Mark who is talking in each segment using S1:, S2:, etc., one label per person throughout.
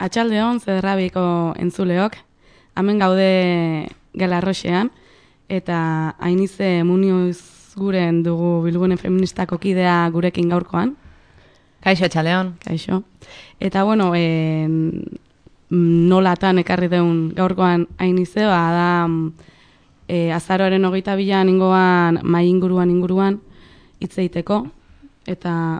S1: Atxaldeon, Zederrabiko entzuleok, hemen gaude Gelarroxean, eta Ainize Munioz guren dugu Bilgune Feministako kidea gurekin gaurkoan.
S2: Kaixo, Atxaldeon.
S1: Kaixo. Eta, bueno, nolatan ekarri deun gaurkoan Ainize, da azaroaren 22an ingoan mai inguruan hitz egiteko, eta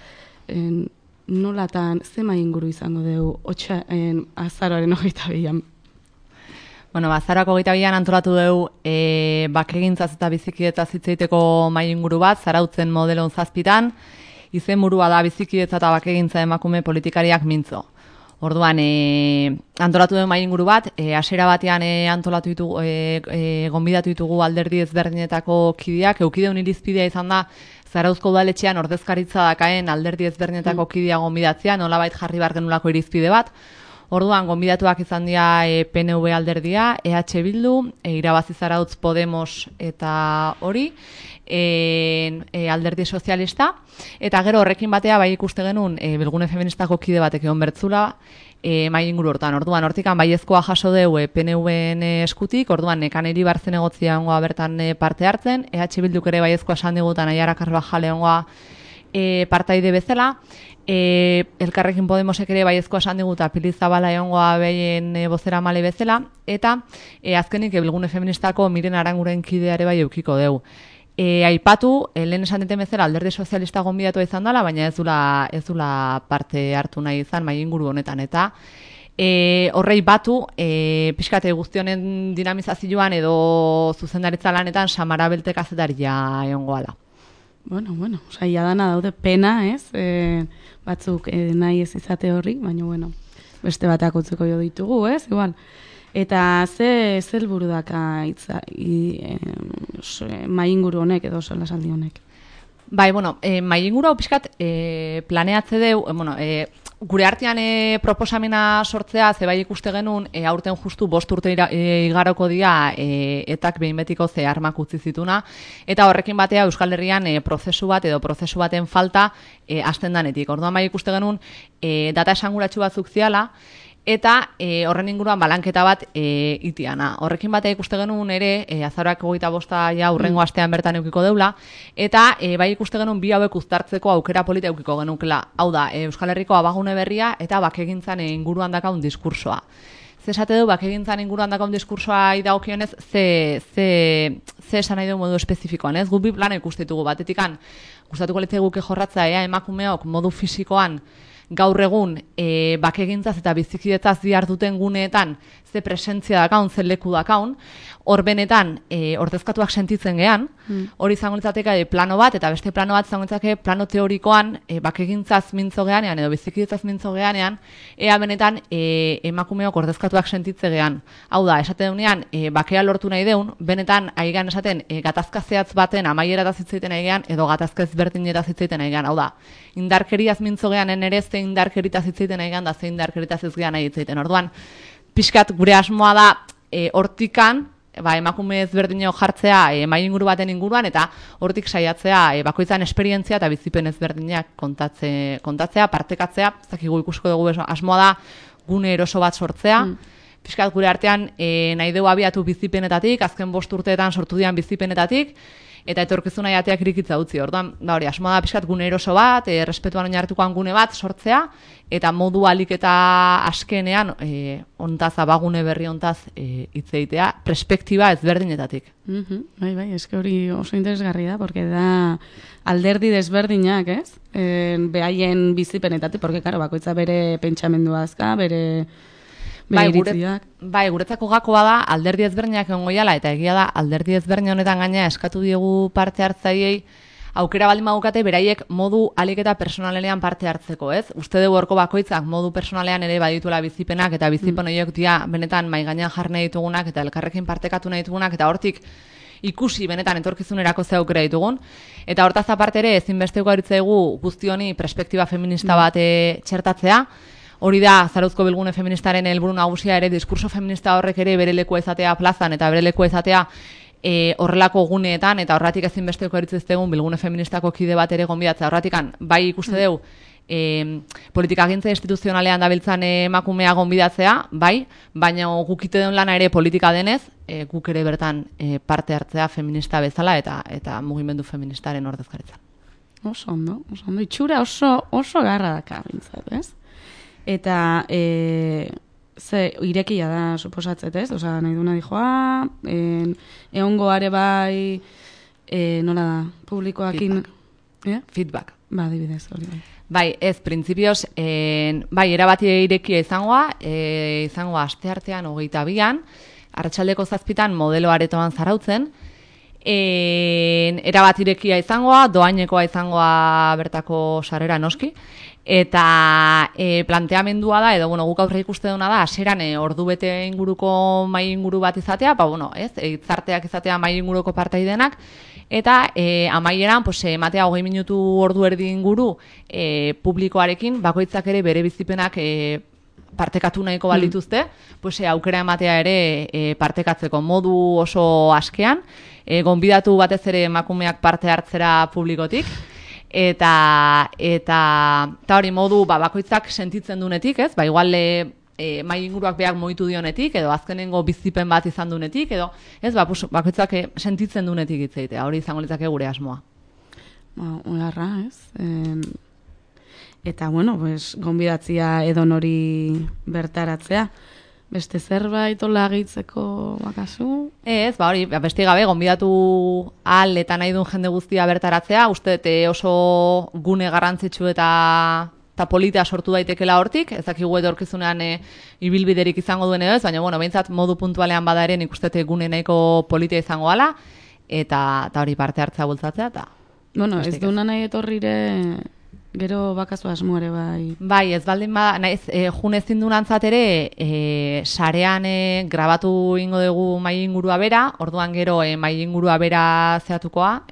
S1: nolatan ze mai inguru izango dugu azaroaren 22an?
S2: Bueno, azaroako 22an antolatu dugu bakegintzaz eta bizikidetzaz hitz egiteko mai inguru bat, Zarautzen modelon 7 izenburua da bizikidetza eta bakegintza emakume politikariak mintzo. Orduan, antolatu den mai inguru bat, hasiera batean antolatu ditugu, gonbidatu ditugu alderdi ezberdinetako kideak, eukideun irizpidea izan da, Zarauzko udaletxean ordezkaritza dakaen alderdi ezberdinetako kidea gonbidatzea, nolabait jarri behar genulako irizpide bat. Orduan, gonbidatuak izan dira PNV alderdia, EH Bildu, Irabazi Zarautz Podemos eta hori, alderdi sozialista, eta gero horrekin batea bai ikuste genuen Bilgune Feministako kide batek egon bertzula mai inguru hortan. Orduan, hortikan baiezkoa jaso deu PNV-en eskutik, orduan Kaneri Bartzen egotzia ongoa bertan parte hartzen, EH Bilduk ere baiezkoa esan digutan Aiara Carvajal ongoa partaide bezala, Elkarrekin Podemosek ere baiezkoa esan diguta Pili Zabala egongoa behien bozera male bezala, eta azkenik Bilgune Feministako Miren Aranguren kideare bai eukiko deu. Aipatu, lehen esan deten bezala alderdi sozialista gonbidatu izan dela, baina ez dula parte hartu nahi izan mai inguru honetan, eta horrei batu, pixkate guztionen dinamizazioan edo zuzendaritza lanetan Samara Belte kazetaria egongoa da.
S1: Bueno, saia dana daude pena, ez? Batzuk nahi ez izate horri, baina, beste batak utzeko jo ditugu, ez? Igual. Eta ze helburu daka mai inguru honek edo solasaldi honek?
S2: Bai, mai inguru hau pixkat planeatze deu, gure artean proposamena sortzea, ze bai ikuste genuen, aurten justu 5 urte igaroko dira etak behin betiko ze armak utzi zituna, eta horrekin batea Euskal Herrian prozesu baten falta hasten danetik. Orduan bai ikuste genuen data esanguratsu batzuk ziala, eta horren inguruan balanketa bat itiana. Horrekin batea ikuste genuen ere, azaroak 25 ja urrengo astean bertan eukiko deula, eta bai ikuste genuen bi hauek uztartzeko aukera polita eukiko genukela. Hau da, Euskal Herriko abagune berria eta bakegintzan inguruan dakaun diskursoa. Ze esate du, bakegintzan inguruan dakaun diskursoa idagokionez, ze esan nahi du modu espezifikoan, ez? Gu bi plano ikuste ditugu batetikan, gustatuko litzaigu jorratzea emakumeok modu fisikoan gaur egun bakegintzaz eta bizikidetzaz diharduten guneetan ze presentzia dakaun, ze leku dakaun, hor benetan ordezkatuak sentitzen gean, hori izango litzateke plano bat, eta beste plano bat izango litzateke plano teorikoan bakegintzaz mintzo geanean edo bizikidetzaz mintzo geanean, ea benetan emakumeok ordezkatuak sentitze gean. Hau da, esate dunean, bakea lortu nahi deun, benetan aigan esaten gatazka zehatz baten amaierataz hitz egiten nahi gean, edo gatazka ezberdinetaz hitz egiten nahi gean. Hau da, indarkeriaz mintzo geanen ere ze indarkeritaz hitz egiten nahi gean, da ze indarkeritaz ez gean nahi hitz egiten. Orduan, pixkat gure asmoa da hortikan, emakume ezberdineo jartzea mai inguru baten inguruan, eta hortik saiatzea bakoitzan esperientzia eta bizipen ezberdinak kontatzea, partekatzea, zakigu ikusko dugu asmoa da gune eroso bat sortzea, pixkat gure artean nahi dugu abiatu bizipenetatik, azken 5 urteetan sortu dian bizipenetatik, eta etorkizuna jateak irikitza utzi. Orduan, hori, asmoa da pixkat gune eroso bat, respetuan oinarritukoan gune bat sortzea, eta modu alik eta askenean ontaz, abagune berri ontaz hitz egitea, perspektiba ezberdinetatik.
S1: Bai, eske hori oso interesgarri da, porque da alderdi desberdinak, ez? Behaien bizipenetatik, porque, karo, bakoitza bere pentsamendua azka, bere iritziak.
S2: Bai, guretzako gakoa da, alderdi ezberdinak egongo jala, eta egia da, alderdi ezberdin honetan gaina eskatu diegu parte hartzaileei aukera baldin badukate beraiek modu alik eta personalean parte hartzeko, ez? Uste dugu horko bakoitzak modu personalean ere badituela bizipenak, eta bizipen horiek dira benetan mai gainean jarri ditugunak, eta elkarrekin partekatu nahi ditugunak, eta hortik ikusi benetan etorkizunerako ze aukera ditugun, eta hortaz aparte ere ezinbesteko aritzaigu guzti honi perspektiba feminista bat txertatzea. Hori da, Zarauzko Bilgune Feministaren helburu nagusia ere, diskurso feminista horrek ere bere lekua izatea plazan eta bere lekua izatea horrelako guneetan, eta horratik ezinbesteko eritzeztegun Bilgune Feministako kide bat ere gonbidatzea. Horratikan, bai ikuste dugu, politikagintza instituzionalean dabiltzan emakumea gonbidatzea, bai, baina gukite den lana ere politika denez, guk ere bertan parte hartzea feminista bezala eta mugimendu feministaren ordezkaritzan.
S1: Oso ondo. Itxura oso garra daka, bintzat, ez? Eta irekia da, suposatzet, ez? Osa, nahi duna dijoa, egongo are bai, nola da, publikoakin...
S2: Feedback.
S1: Ba, dibidez, hori bai.
S2: Bai, ez, printzipioz, bai, erabati irekia izangoa asteartean 22an, arratsaldeko 7 modelo aretoan zarautzen, erabat irekia izangoa, doainekoa izangoa bertako sarrera noski, eta planteamendua da, edo guk aurre ikuste duna da, hasieran ordu bete inguruko mai inguru bat izatea, hitzarteak izatea mai inguruko partaidenak, eta amaieran ematea 20 minutu ordu erdi inguru publikoarekin, bakoitzak ere bere bizipenak partekatu nahiko balituzte, aukera ematea ere partekatzeko modu oso askean, gonbidatu batez ere emakumeak parte hartzera publikotik, eta hori modu bakoitzak sentitzen dunetik, ez? Igual mai inguruak beak moitu dionetik, edo azkenengo bizipen bat izan dunetik, edo ez, bakoitzak sentitzen dunetik itzeitea, hori izango litzake gure asmoa.
S1: Olarra, ez? Eta, gonbidatzia edonori bertaratzea. Beste zerbait olagitzeko bakazu? Ez,
S2: hori, beste gabe, gonbidatu ahal eta nahi duen jende guztia bertaratzea, uste oso gune garrantzitsu eta polita sortu daitekela hortik, ez dakigu etorkizunean ibilbiderik izango duen edo ez, baina, behintzat modu puntualean bada ere nik uste gune nahiko polita izango ala, eta hori parte hartzea bultzatzea, eta...
S1: Ez duna nahi etorrire... Gero bakazu asmo ere bai.
S2: Bai, ez baldin bada, naiz, jun ezin dunantzat ere, sarean grabatu ingo dugu mai ingurua bera, orduan gero mai ingurua bera zehatukoa,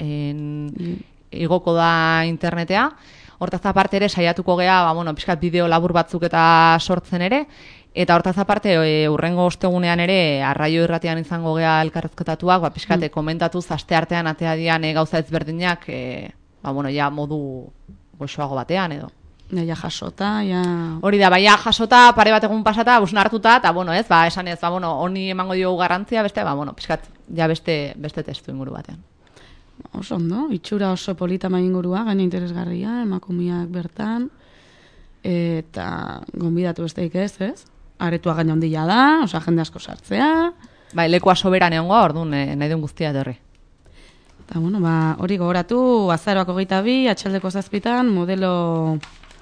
S2: igoko da internetea. Hortaz aparte ere, saiatuko gea, pixkat bideo labur batzuk eta sortzen ere, eta hortaz aparte, urrengo ostegunean ere, arraio irratian izango gea elkarrezketatuak, pixkat komentatuz, asteartean atea dian gauza ezberdinak, ja modu... goxoago batean, edo.
S1: Ja jasota, ja...
S2: Hori da, ja jasota, pare bat egun pasata, hartuta, eta, esan ez, honi emango diogu garrantzia, beste, pixkat, ja beste testu inguru batean.
S1: Oso ondo, itxura oso polita mai ingurua, gaina interesgarria, emakumeak bertan, eta gonbidatu besteik ez? Aretua gaina ondila da, jende asko sartzea...
S2: Bai, lekua soberan egongoa, orduan, nahi duen guztia etorri.
S1: Eta, hori gogoratu, azaroak 22, atxaldeko 7, modelo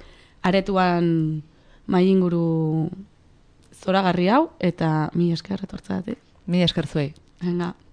S1: aretuan mai inguru zoragarri hau, eta mi esker etortzatik.
S2: Mi esker zuei.
S1: Venga.